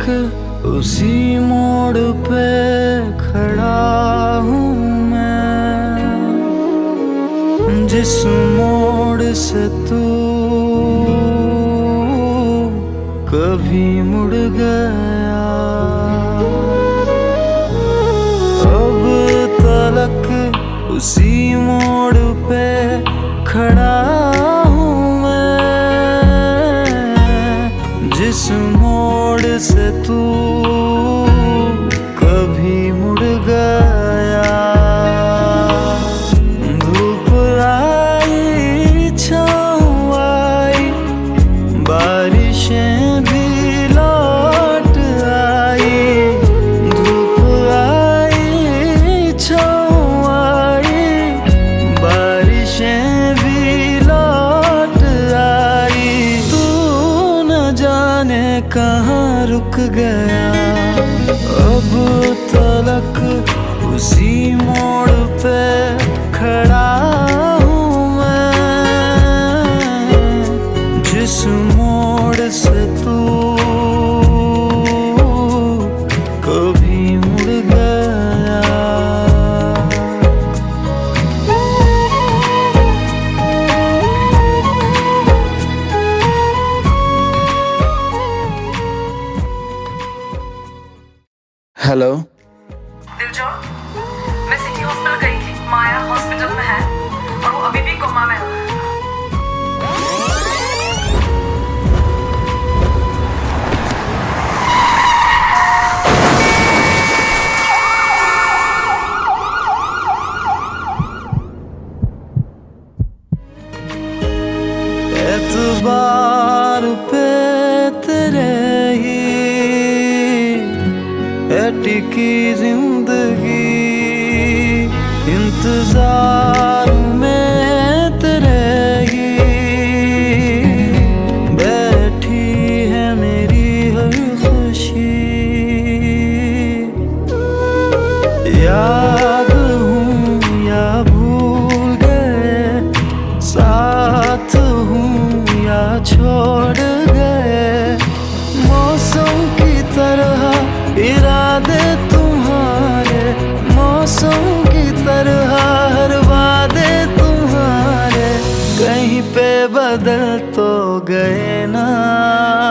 तलक उसी मोड़ पे खड़ा हूँ मैं, जिस मोड़ से तू कभी मुड़ गया। अब तलक उसी मोड़ पे खड़ा हूँ मैं, जिस मोड़ से तू कभी मुड़ गया। धूप आई छाँव आई, बारिशें भी लौट आई। धूप आई छाँव आई, बारिशें भी लौट आई। तू न जाने कहाँ रुक गया। अब तलक उसी मोड़ पे खड़ा हूँ मैं, जिस मोड़ से तू कभी मुड़ गया। हेलो दिलजोर, मैं सिटी हॉस्पिटल गई थी। माया हॉस्पिटल में है और वो अभी भी कोमा में है। एतबार पे तेरे ही टिकी जिंदगी, इंतजार में तेरे ही बैठी है मेरी हर खुशी। याद हूँ या भूल गए, साथ हूँ या छोड़ गए, मौसम की तरह इरादे तुम्हारे, मौसम की तरह हर वादे तुम्हारे। कहीं पे बदल तो गए ना।